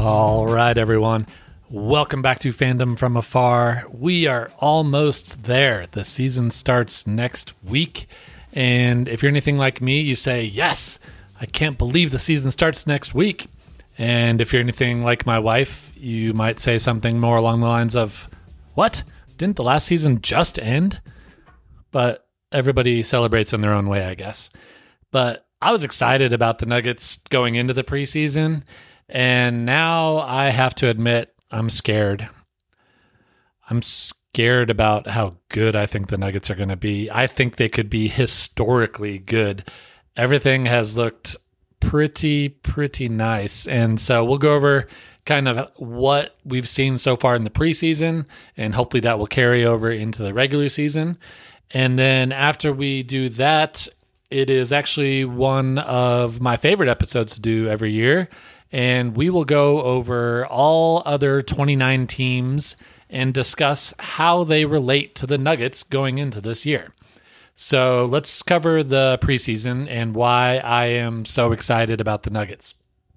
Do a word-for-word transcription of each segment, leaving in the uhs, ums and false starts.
All right, everyone. Welcome back to Fandom from Afar. We are almost there. The season starts next week. And if you're anything like me, you say, yes, I can't believe the season starts next week. And if you're anything like my wife, you might say something more along the lines of, what? Didn't the last season just end? But everybody celebrates in their own way, I guess. But I was excited about the Nuggets going into the preseason. And now I have to admit, I'm scared. I'm scared about how good I think the Nuggets are going to be. I think they could be historically good. Everything has looked pretty, pretty nice. And so we'll go over kind of what we've seen so far in the preseason, and hopefully that will carry over into the regular season. And then after we do that, it is actually one of my favorite episodes to do every year. And we will go over all other twenty-nine teams and discuss how they relate to the Nuggets going into this year. So let's cover the preseason and why I am so excited about the Nuggets.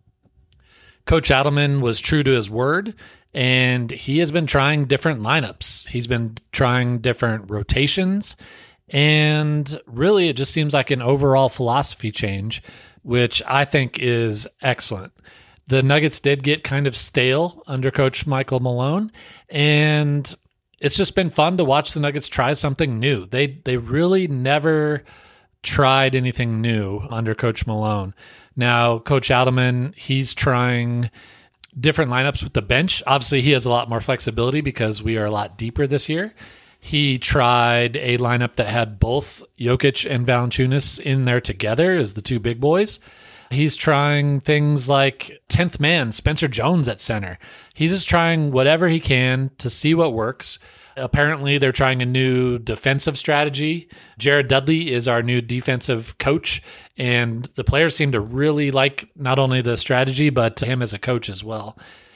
Coach Adelman was true to his word, and he has been trying different lineups. He's been trying different rotations, and really it just seems like an overall philosophy change, which I think is excellent. The Nuggets did get kind of stale under Coach Michael Malone, and it's just been fun to watch the Nuggets try something new. They they really never tried anything new under Coach Malone. Now, Coach Adelman, he's trying different lineups with the bench. Obviously, he has a lot more flexibility because we are a lot deeper this year. He tried a lineup that had both Jokic and Valanciunas in there together as the two big boys. He's trying things like tenth man, Spencer Jones at center. He's just trying whatever he can to see what works. Apparently, they're trying a new defensive strategy. Jared Dudley is our new defensive coach, and the players seem to really like not only the strategy, but him as a coach as well.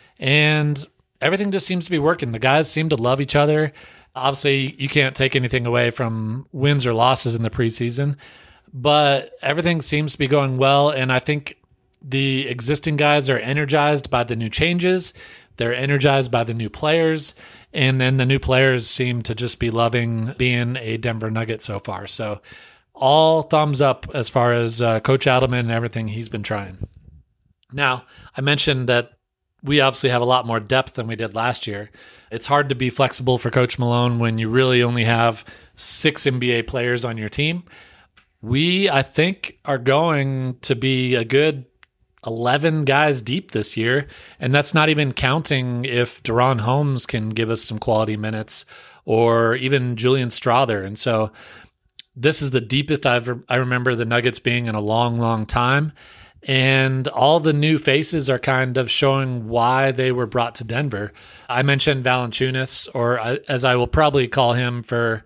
And everything just seems to be working. The guys seem to love each other. Obviously, you can't take anything away from wins or losses in the preseason, but everything seems to be going well, and I think the existing guys are energized by the new changes. They're energized by the new players, and then the new players seem to just be loving being a Denver Nugget so far. So all thumbs up as far as uh, Coach Adelman and everything he's been trying. Now, I mentioned that we obviously have a lot more depth than we did last year. It's hard to be flexible for Coach Malone when you really only have six N B A players on your team. We, I think, are going to be a good eleven guys deep this year, and that's not even counting if Deron Holmes can give us some quality minutes, or even Julian Strawther. And so this is the deepest I've I remember the Nuggets being in a long, long time, and all the new faces are kind of showing why they were brought to Denver. I mentioned Valanciunas, or as I will probably call him for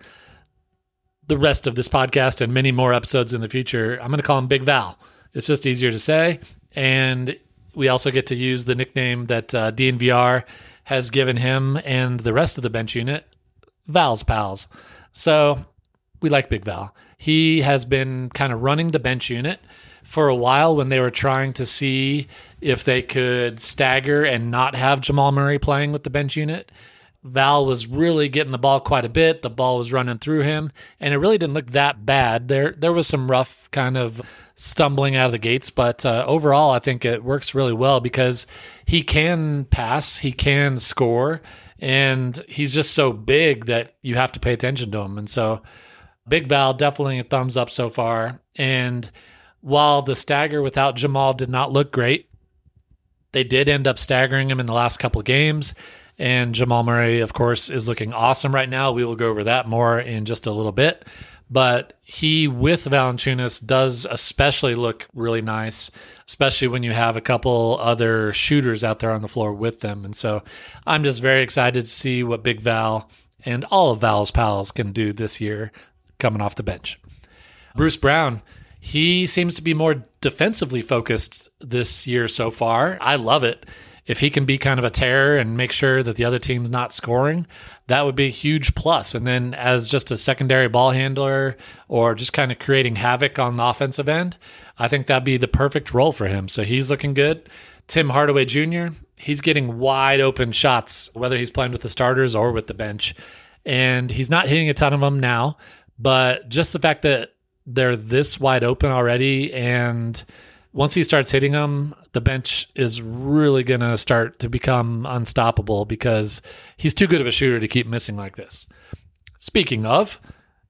the rest of this podcast and many more episodes in the future, I'm going to call him Big Val. It's just easier to say. And we also get to use the nickname that uh, D N V R has given him and the rest of the bench unit, Val's Pals. So we like Big Val. He has been kind of running the bench unit for a while when they were trying to see if they could stagger and not have Jamal Murray playing with the bench unit. Val was really getting the ball quite a bit. The ball was running through him, and it really didn't look that bad. There there was some rough kind of stumbling out of the gates, but uh, overall, I think it works really well because he can pass, he can score, and he's just so big that you have to pay attention to him. And so Big Val, definitely a thumbs up so far. And while the stagger without Jamal did not look great, they did end up staggering him in the last couple of games. And Jamal Murray, of course, is looking awesome right now. We will go over that more in just a little bit. But he, with Valanciunas, does especially look really nice, especially when you have a couple other shooters out there on the floor with them. And so I'm just very excited to see what Big Val and all of Val's pals can do this year coming off the bench. Bruce Brown, he seems to be more defensively focused this year so far. I love it. If he can be kind of a terror and make sure that the other team's not scoring, that would be a huge plus. And then as just a secondary ball handler or just kind of creating havoc on the offensive end, I think that'd be the perfect role for him. So he's looking good. Tim Hardaway Junior, he's getting wide open shots, whether he's playing with the starters or with the bench. And he's not hitting a ton of them now, but just the fact that they're this wide open already, and once he starts hitting them, the bench is really going to start to become unstoppable because he's too good of a shooter to keep missing like this. Speaking of,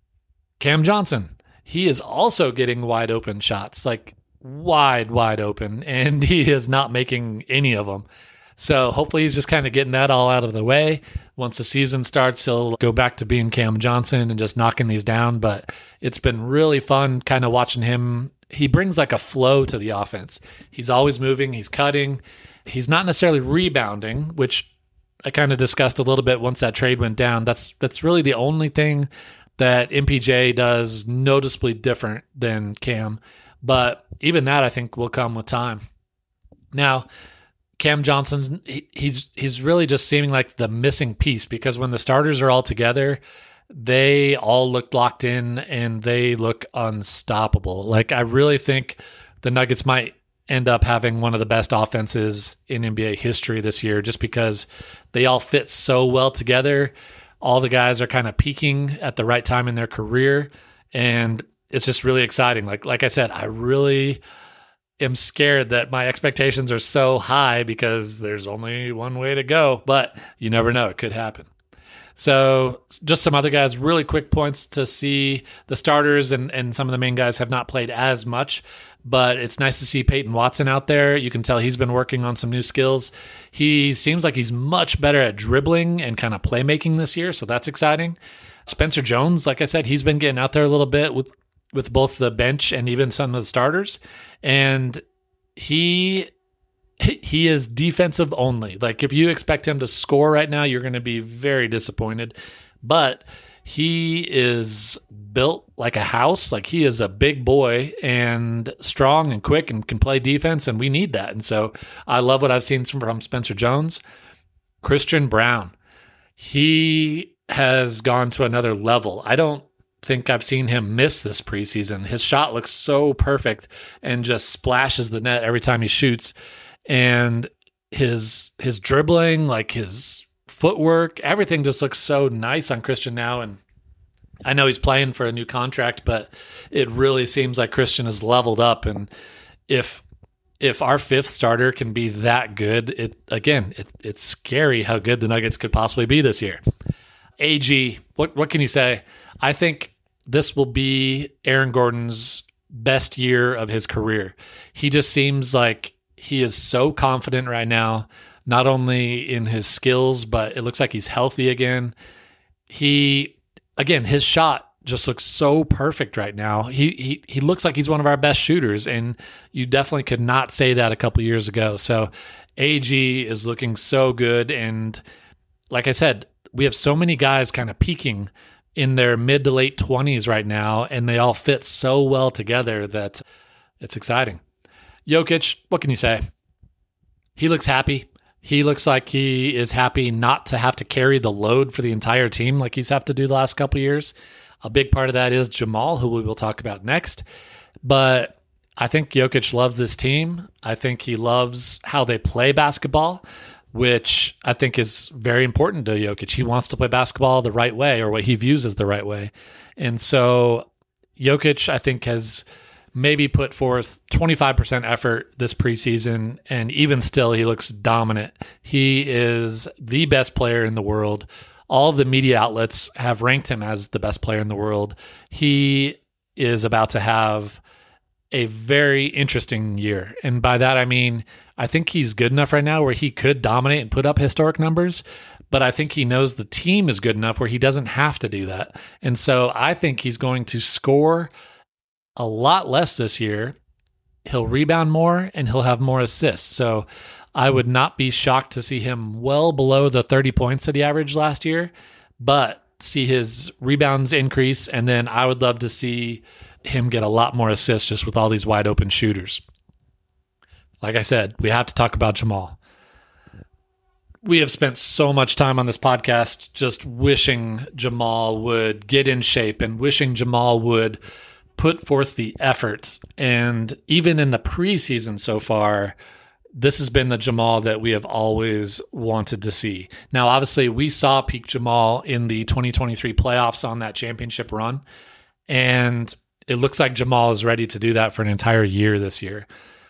Cam Johnson, he is also getting wide open shots, like wide, wide open, and he is not making any of them. So hopefully he's just kind of getting that all out of the way. Once the season starts, he'll go back to being Cam Johnson and just knocking these down. But it's been really fun kind of watching him. He brings like a flow to the offense. He's always moving. He's cutting. He's not necessarily rebounding, which I kind of discussed a little bit once that trade went down. That's that's really the only thing that M P J does noticeably different than Cam. But even that, I think, will come with time. Now, Cam Johnson, he, he's he's really just seeming like the missing piece because when the starters are all together, they all look locked in and they look unstoppable. Like, I really think the Nuggets might end up having one of the best offenses in N B A history this year just because they all fit so well together. All the guys are kind of peaking at the right time in their career, and it's just really exciting. Like like I said, I really am scared that my expectations are so high because there's only one way to go, but you never know. It could happen. So just some other guys, really quick points to see. The starters and, and some of the main guys have not played as much, but it's nice to see Peyton Watson out there. You can tell he's been working on some new skills. He seems like he's much better at dribbling and kind of playmaking this year, so that's exciting. Spencer Jones, like I said, he's been getting out there a little bit with with both the bench and even some of the starters. And he he is defensive only. Like, if you expect him to score right now, you're going to be very disappointed. But he is built like a house. Like, he is a big boy and strong and quick and can play defense, and we need that. And so I love what I've seen from Spencer Jones. Christian Braun, he has gone to another level. I don't think I've seen him miss this preseason. His shot looks so perfect and just splashes the net every time he shoots. And his his dribbling, like his footwork, everything just looks so nice on Christian now. And I know he's playing for a new contract, but it really seems like Christian has leveled up. And if if our fifth starter can be that good, it again, it, it's scary how good the Nuggets could possibly be this year. A G, what what can you say? I think this will be Aaron Gordon's best year of his career. He just seems like he is so confident right now, not only in his skills, but it looks like he's healthy again. He, again, his shot just looks so perfect right now. He he he looks like he's one of our best shooters, and you definitely could not say that a couple years ago. So A G is looking so good, and like I said, we have so many guys kind of peaking in their mid to late twenties right now, and they all fit so well together that it's exciting. Jokic, what can you say? He looks happy. He looks like he is happy not to have to carry the load for the entire team like he's had to do the last couple of years. A big part of that is Jamal, who we will talk about next. But I think Jokic loves this team. I think he loves how they play basketball, which I think is very important to Jokic. He wants to play basketball the right way, or what he views as the right way. And so Jokic, I think, has maybe put forth twenty-five percent effort this preseason, and even still, he looks dominant. He is the best player in the world. All the media outlets have ranked him as the best player in the world. He is about to have a very interesting year. And by that, I mean, I think he's good enough right now where he could dominate and put up historic numbers, but I think he knows the team is good enough where he doesn't have to do that. And so I think he's going to score a lot less this year. He'll rebound more and he'll have more assists. So I would not be shocked to see him well below the thirty points that he averaged last year, but see his rebounds increase. And then I would love to see him get a lot more assists just with all these wide open shooters. Like I said, we have to talk about Jamal. We have spent so much time on this podcast just wishing Jamal would get in shape and wishing Jamal would put forth the effort. And even in the preseason so far, this has been the Jamal that we have always wanted to see. Now, obviously, we saw peak Jamal in the twenty twenty-three playoffs on that championship run, and it looks like Jamal is ready to do that for an entire year this year.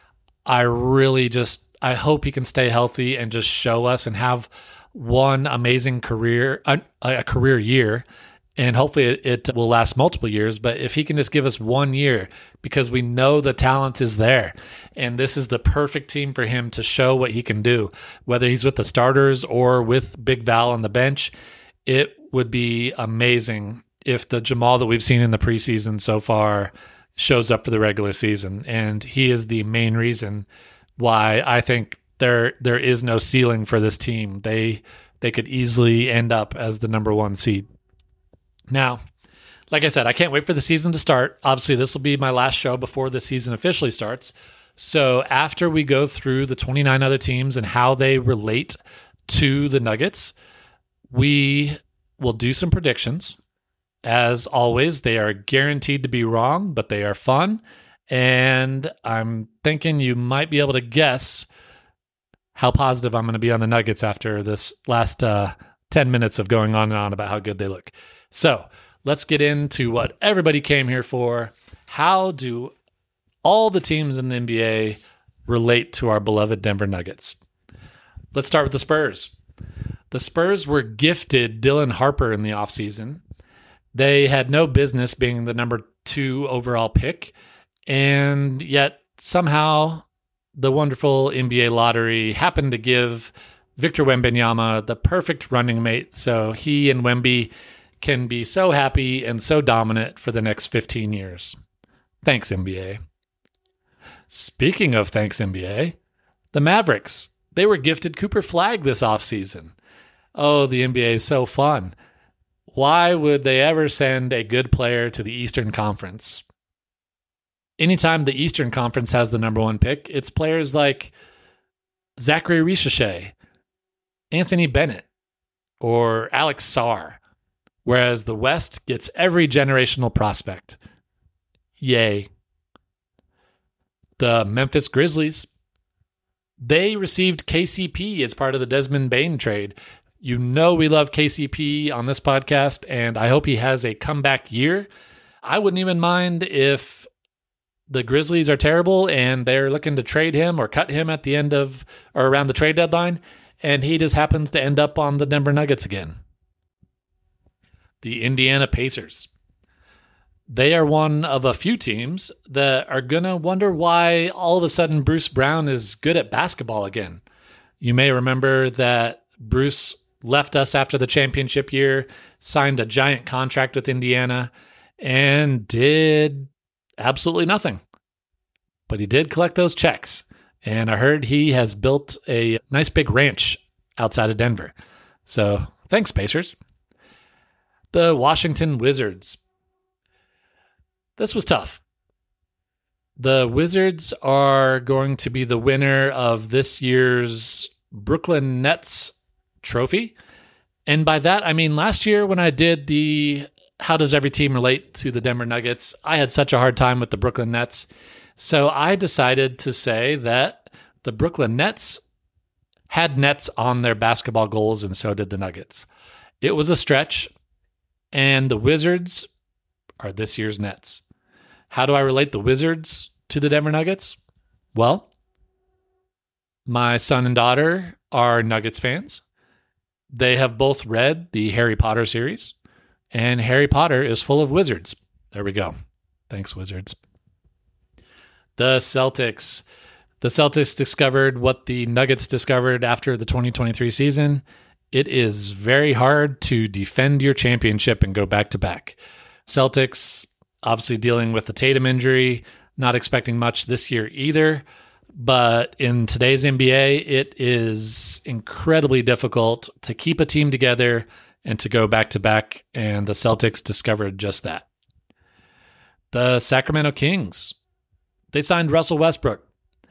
I really just, I hope he can stay healthy and just show us and have one amazing career, a, a career year, and hopefully it, it will last multiple years. But if he can just give us one year, because we know the talent is there, and this is the perfect team for him to show what he can do, whether he's with the starters or with Big Val on the bench, it would be amazing if the Jamal that we've seen in the preseason so far shows up for the regular season. And he is the main reason why I think there there is no ceiling for this team. They they could easily end up as the number one seed. Now, like I said, I can't wait for the season to start. Obviously, this will be my last show before the season officially starts. So after we go through the twenty-nine other teams and how they relate to the Nuggets, we will do some predictions. As always, they are guaranteed to be wrong, but they are fun. And I'm thinking you might be able to guess how positive I'm going to be on the Nuggets after this last uh, ten minutes of going on and on about how good they look. So let's get into what everybody came here for. How do all the teams in the N B A relate to our beloved Denver Nuggets? Let's start with the Spurs. The Spurs were gifted Dylan Harper in the offseason. They had no business being the number two overall pick, and yet somehow the wonderful N B A lottery happened to give Victor Wembanyama the perfect running mate, so he and Wemby can be so happy and so dominant for the next fifteen years. Thanks, N B A. Speaking of thanks, N B A, the Mavericks, they were gifted Cooper Flagg this offseason. Oh, the N B A is so fun. Why would they ever send a good player to the Eastern Conference? Anytime the Eastern Conference has the number one pick, it's players like Zachary Richeche, Anthony Bennett, or Alex Sarr, whereas the West gets every generational prospect. Yay. The Memphis Grizzlies, they received K C P as part of the Desmond Bane trade. You know we love K C P on this podcast, and I hope he has a comeback year. I wouldn't even mind if the Grizzlies are terrible and they're looking to trade him or cut him at the end of or around the trade deadline, and he just happens to end up on the Denver Nuggets again. The Indiana Pacers. They are one of a few teams that are going to wonder why all of a sudden Bruce Brown is good at basketball again. You may remember that Bruce left us after the championship year, signed a giant contract with Indiana, and did absolutely nothing. But he did collect those checks. And I heard he has built a nice big ranch outside of Denver. So thanks, Pacers. The Washington Wizards. This was tough. The Wizards are going to be the winner of this year's Brooklyn Nets trophy. And by that, I mean last year when I did the how does every team relate to the Denver Nuggets, I had such a hard time with the Brooklyn Nets. So I decided to say that the Brooklyn Nets had nets on their basketball goals, and so did the Nuggets. It was a stretch, and the Wizards are this year's Nets. How do I relate the Wizards to the Denver Nuggets? Well, my son and daughter are Nuggets fans. They have both read the Harry Potter series, and Harry Potter is full of wizards. There we go. Thanks, Wizards. The Celtics. The Celtics discovered what the Nuggets discovered after the twenty twenty-three season. It is very hard to defend your championship and go back-to-back. Celtics obviously dealing with the Tatum injury, not expecting much this year either. But in today's N B A, it is incredibly difficult to keep a team together and to go back-to-back, and the Celtics discovered just that. The Sacramento Kings. They signed Russell Westbrook.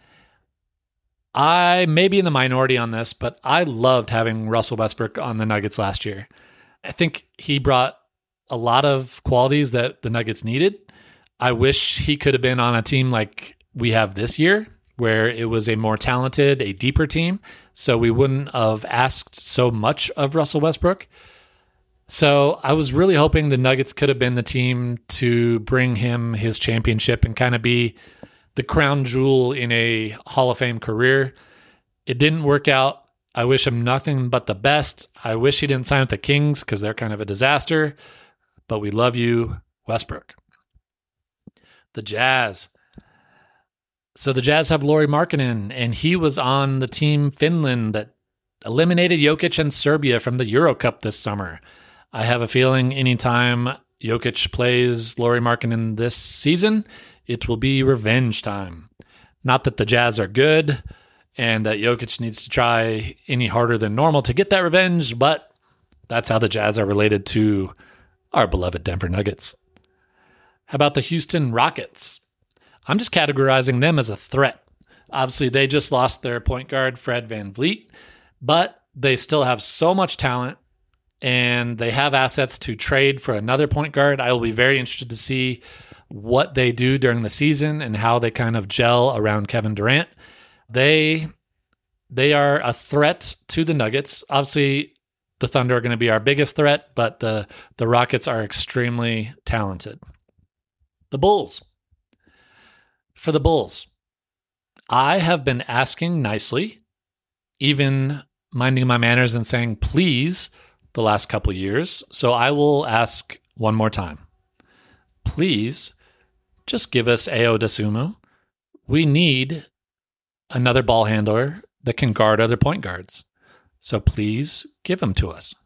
I may be in the minority on this, but I loved having Russell Westbrook on the Nuggets last year. I think he brought a lot of qualities that the Nuggets needed. I wish he could have been on a team like we have this year, where it was a more talented, a deeper team. So we wouldn't have asked so much of Russell Westbrook. So I was really hoping the Nuggets could have been the team to bring him his championship and kind of be the crown jewel in a Hall of Fame career. It didn't work out. I wish him nothing but the best. I wish he didn't sign with the Kings because they're kind of a disaster. But we love you, Westbrook. The Jazz. So the Jazz have Lauri Markkanen, and he was on the team Finland that eliminated Jokic and Serbia from the Euro Cup this summer. I have a feeling anytime Jokic plays Lauri Markkanen this season, it will be revenge time. Not that the Jazz are good and that Jokic needs to try any harder than normal to get that revenge, but that's how the Jazz are related to our beloved Denver Nuggets. How about the Houston Rockets? I'm just categorizing them as a threat. Obviously, they just lost their point guard, Fred VanVleet, but they still have so much talent and they have assets to trade for another point guard. I will be very interested to see what they do during the season and how they kind of gel around Kevin Durant. They they are a threat to the Nuggets. Obviously, the Thunder are going to be our biggest threat, but the, the Rockets are extremely talented. The Bulls. For the Bulls, I have been asking nicely, even minding my manners and saying please the last couple of years. So I will ask one more time. Please just give us Ayo Dosunmu. We need another ball handler that can guard other point guards. So please give him to us.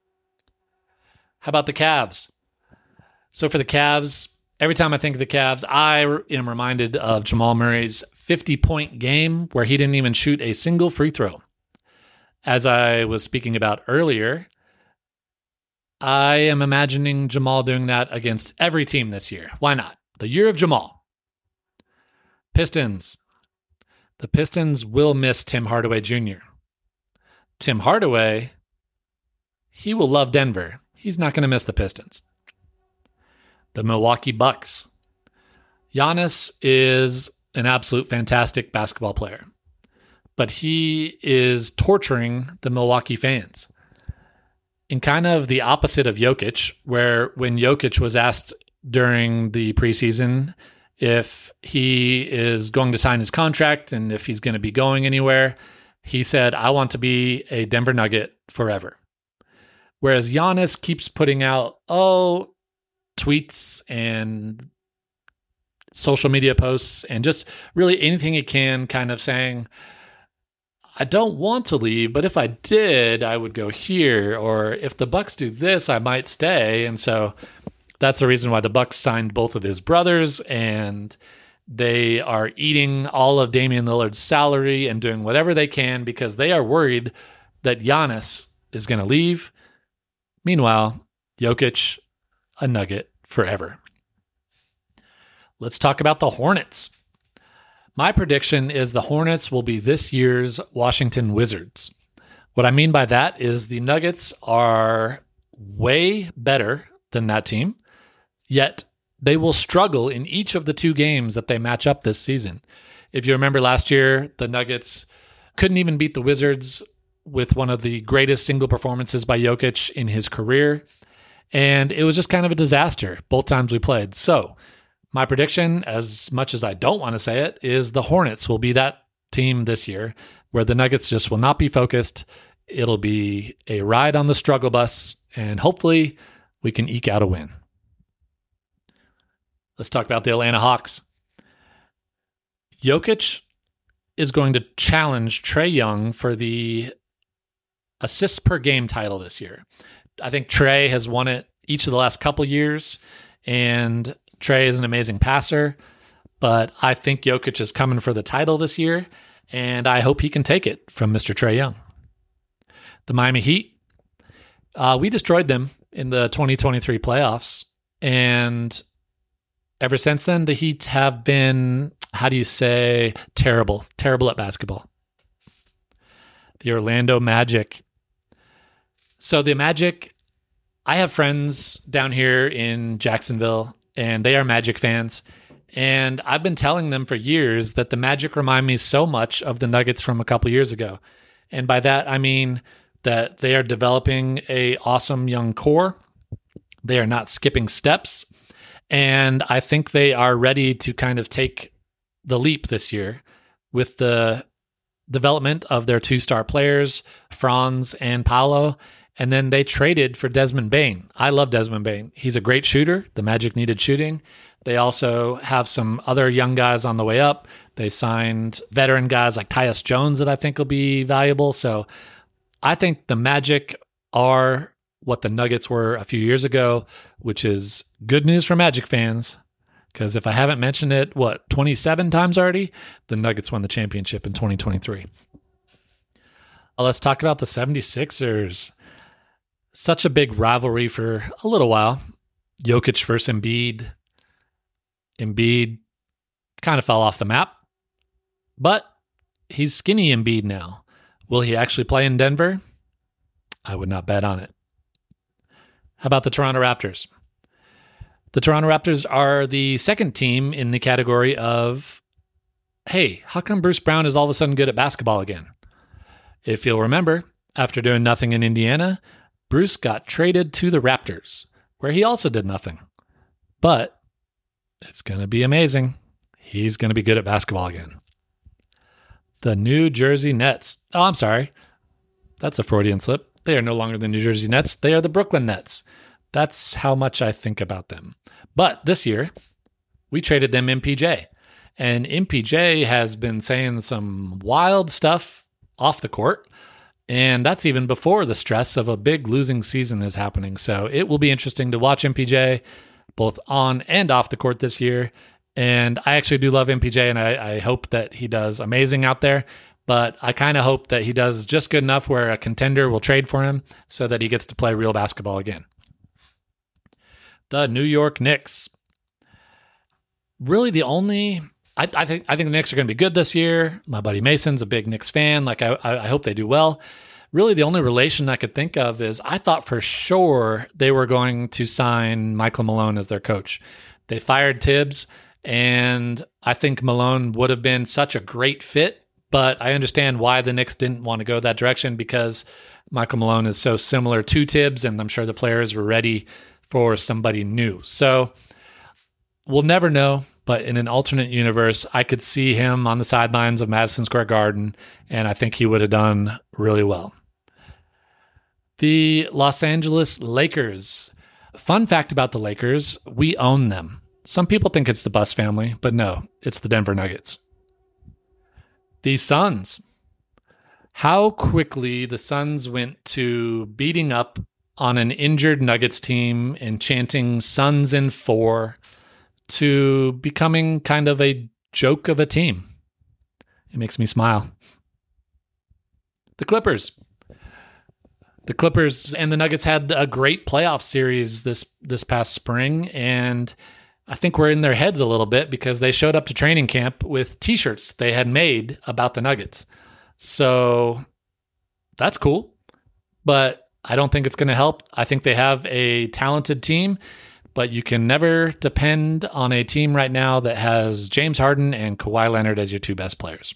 How about the Cavs? So for the Cavs, every time I think of the Cavs, I am reminded of Jamal Murray's fifty-point game where he didn't even shoot a single free throw. As I was speaking about earlier, I am imagining Jamal doing that against every team this year. Why not? The year of Jamal. Pistons. The Pistons will miss Tim Hardaway Junior Tim Hardaway, he will love Denver. He's not going to miss the Pistons. The Milwaukee Bucks. Giannis is an absolute fantastic basketball player, but he is torturing the Milwaukee fans. In kind of the opposite of Jokic, where when Jokic was asked during the preseason if he is going to sign his contract and if he's going to be going anywhere, he said, I want to be a Denver Nugget forever. Whereas Giannis keeps putting out, oh, tweets and social media posts and just really anything he can, kind of saying, I don't want to leave, but if I did, I would go here. Or if the Bucks do this, I might stay. And so that's the reason why the Bucks signed both of his brothers, and they are eating all of Damian Lillard's salary and doing whatever they can because they are worried that Giannis is going to leave. Meanwhile, Jokic, a Nugget forever. Let's talk about the Hornets. My prediction is the Hornets will be this year's Washington Wizards. What I mean by that is the Nuggets are way better than that team, yet they will struggle in each of the two games that they match up this season. If you remember last year, the Nuggets couldn't even beat the Wizards with one of the greatest single performances by Jokic in his career, and it was just kind of a disaster both times we played. So my prediction, as much as I don't want to say it, is the Hornets will be that team this year where the Nuggets just will not be focused. It'll be a ride on the struggle bus, and hopefully we can eke out a win. Let's talk about the Atlanta Hawks. Jokic is going to challenge Trae Young for the assists per game title this year. I think Trae has won it each of the last couple years, and Trae is an amazing passer, but I think Jokic is coming for the title this year, and I hope he can take it from Mister Trae Young. The Miami Heat, uh, we destroyed them in the twenty twenty-three playoffs, and ever since then, the Heat have been, how do you say, terrible, terrible at basketball. The Orlando Magic. So the Magic, I have friends down here in Jacksonville, and they are Magic fans. And I've been telling them for years that the Magic remind me so much of the Nuggets from a couple years ago. And by that, I mean that they are developing a awesome young core. They are not skipping steps. And I think they are ready to kind of take the leap this year with the development of their two-star players, Franz and Paolo. And then they traded for Desmond Bane. I love Desmond Bane. He's a great shooter. The Magic needed shooting. They also have some other young guys on the way up. They signed veteran guys like Tyus Jones that I think will be valuable. So I think the Magic are what the Nuggets were a few years ago, which is good news for Magic fans. Because if I haven't mentioned it, what, twenty-seven times already? The Nuggets won the championship in twenty twenty-three. Well, let's talk about the seventy-sixers. Such a big rivalry for a little while. Jokic versus Embiid. Embiid kind of fell off the map, but he's skinny Embiid now. Will he actually play in Denver? I would not bet on it. How about the Toronto Raptors? The Toronto Raptors are the second team in the category of, hey, how come Bruce Brown is all of a sudden good at basketball again? If you'll remember, after doing nothing in Indiana, Bruce got traded to the Raptors, where he also did nothing. But it's going to be amazing. He's going to be good at basketball again. The New Jersey Nets. Oh, I'm sorry. That's a Freudian slip. They are no longer the New Jersey Nets. They are the Brooklyn Nets. That's how much I think about them. But this year, we traded them M P J. And M P J has been saying some wild stuff off the court. And that's even before the stress of a big losing season is happening. So it will be interesting to watch M P J both on and off the court this year. And I actually do love M P J, and I, I hope that he does amazing out there. But I kind of hope that he does just good enough where a contender will trade for him so that he gets to play real basketball again. The New York Knicks. Really the only... I, I think I think the Knicks are going to be good this year. My buddy Mason's a big Knicks fan. Like I, I hope they do well. Really, the only relation I could think of is I thought for sure they were going to sign Michael Malone as their coach. They fired Tibbs, and I think Malone would have been such a great fit. But I understand why the Knicks didn't want to go that direction, because Michael Malone is so similar to Tibbs, and I'm sure the players were ready for somebody new. So we'll never know. But in an alternate universe, I could see him on the sidelines of Madison Square Garden, and I think he would have done really well. The Los Angeles Lakers. Fun fact about the Lakers, we own them. Some people think it's the Buss family, but no, it's the Denver Nuggets. The Suns. How quickly the Suns went to beating up on an injured Nuggets team and chanting Suns in four to becoming kind of a joke of a team. It makes me smile. The Clippers. The Clippers and the Nuggets had a great playoff series this this past spring, and I think we're in their heads a little bit because they showed up to training camp with t-shirts they had made about the Nuggets. So that's cool, but I don't think it's going to help. I think they have a talented team, but you can never depend on a team right now that has James Harden and Kawhi Leonard as your two best players.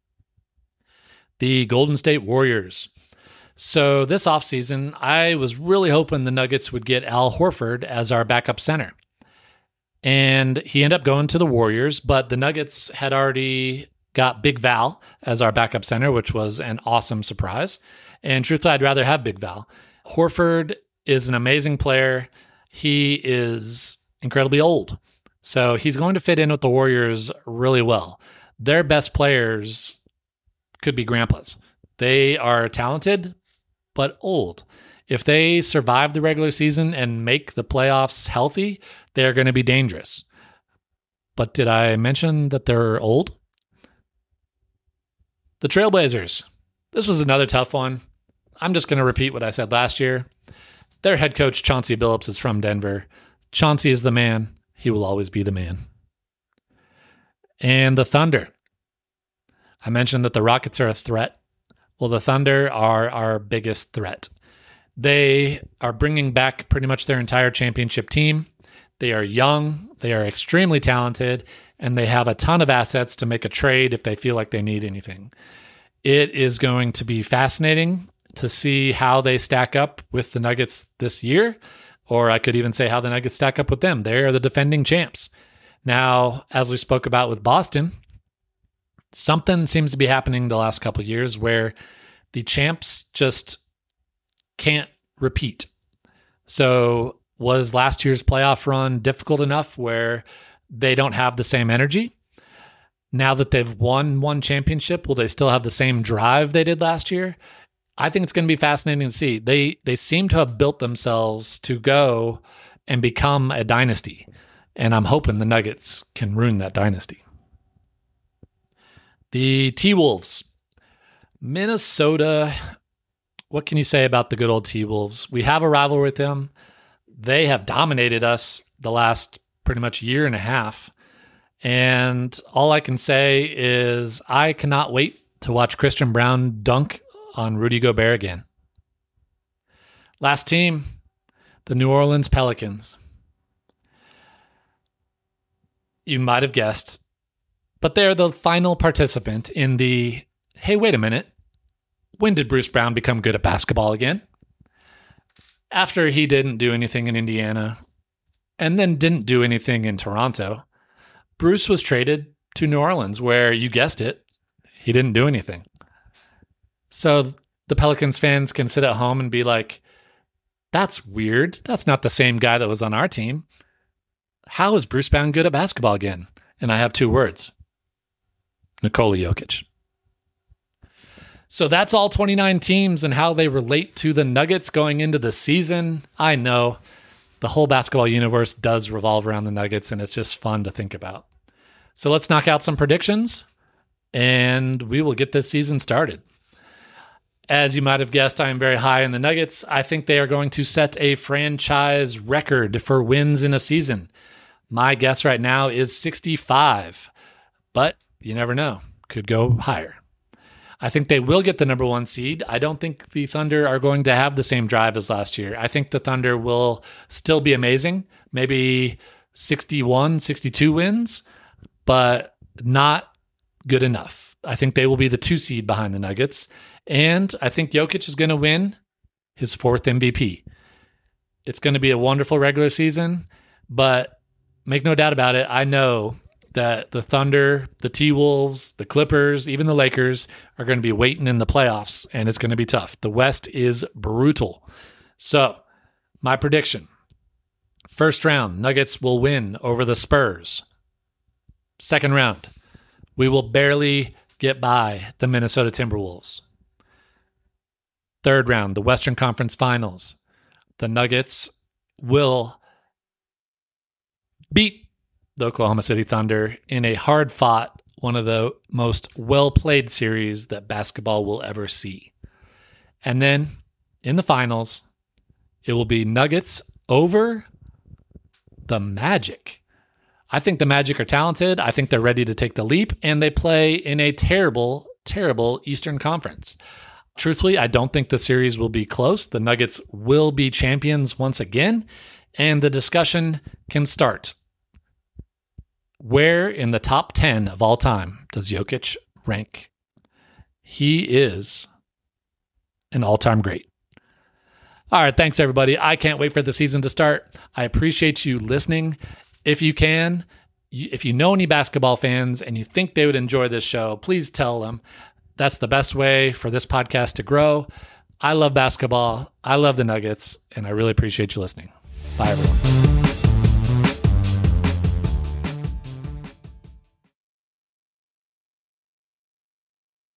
The Golden State Warriors. So this offseason, I was really hoping the Nuggets would get Al Horford as our backup center. And he ended up going to the Warriors, but the Nuggets had already got Big Val as our backup center, which was an awesome surprise. And truthfully, I'd rather have Big Val. Horford is an amazing player. He is incredibly old. So he's going to fit in with the Warriors really well. Their best players could be grandpas. They are talented, but old. If they survive the regular season and make the playoffs healthy, they're going to be dangerous. But did I mention that they're old? The Trailblazers. This was another tough one. I'm just going to repeat what I said last year. Their head coach, Chauncey Billups, is from Denver. Chauncey is the man. He will always be the man. And the Thunder. I mentioned that the Rockets are a threat. Well, the Thunder are our biggest threat. They are bringing back pretty much their entire championship team. They are young, they are extremely talented, and they have a ton of assets to make a trade if they feel like they need anything. It is going to be fascinating to see how they stack up with the Nuggets this year, or I could even say how the Nuggets stack up with them. They are the defending champs. Now, as we spoke about with Boston, something seems to be happening the last couple of years where the champs just can't repeat. So was last year's playoff run difficult enough where they don't have the same energy? Now that they've won one championship, will they still have the same drive they did last year? I think it's going to be fascinating to see. They they seem to have built themselves to go and become a dynasty. And I'm hoping the Nuggets can ruin that dynasty. The T-Wolves. Minnesota, what can you say about the good old T-Wolves? We have a rivalry with them. They have dominated us the last pretty much year and a half. And all I can say is I cannot wait to watch Christian Braun dunk on Rudy Gobert again. Last team, the New Orleans Pelicans. You might have guessed, but they're the final participant in the, hey, wait a minute, when did Bruce Brown become good at basketball again? After he didn't do anything in Indiana and then didn't do anything in Toronto, Bruce was traded to New Orleans, where, you guessed it, he didn't do anything. So the Pelicans fans can sit at home and be like, that's weird. That's not the same guy that was on our team. How is Bruce Brown good at basketball again? And I have two words. Nikola Jokic. So that's all twenty-nine teams and how they relate to the Nuggets going into the season. I know the whole basketball universe does revolve around the Nuggets, and it's just fun to think about. So let's knock out some predictions, and we will get this season started. As you might have guessed, I am very high in the Nuggets. I think they are going to set a franchise record for wins in a season. My guess right now is sixty-five, but you never know. Could go higher. I think they will get the number one seed. I don't think the Thunder are going to have the same drive as last year. I think the Thunder will still be amazing. Maybe sixty-one, sixty-two wins, but not good enough. I think they will be the two seed behind the Nuggets. And I think Jokic is going to win his fourth M V P. It's going to be a wonderful regular season, but make no doubt about it, I know that the Thunder, the T-Wolves, the Clippers, even the Lakers are going to be waiting in the playoffs, and it's going to be tough. The West is brutal. So, my prediction. First round, Nuggets will win over the Spurs. Second round, we will barely get by the Minnesota Timberwolves. Third round, the Western Conference Finals. The Nuggets will beat the Oklahoma City Thunder in a hard-fought, one of the most well-played series that basketball will ever see. And then, in the finals, it will be Nuggets over the Magic. I think the Magic are talented. I think they're ready to take the leap, and they play in a terrible, terrible Eastern Conference. Truthfully, I don't think the series will be close. The Nuggets will be champions once again, and the discussion can start. Where in the top ten of all time does Jokic rank? He is an all-time great. All right, thanks, everybody. I can't wait for the season to start. I appreciate you listening. If you can, if you know any basketball fans and you think they would enjoy this show, please tell them. That's the best way for this podcast to grow. I love basketball. I love the Nuggets, and I really appreciate you listening. Bye, everyone.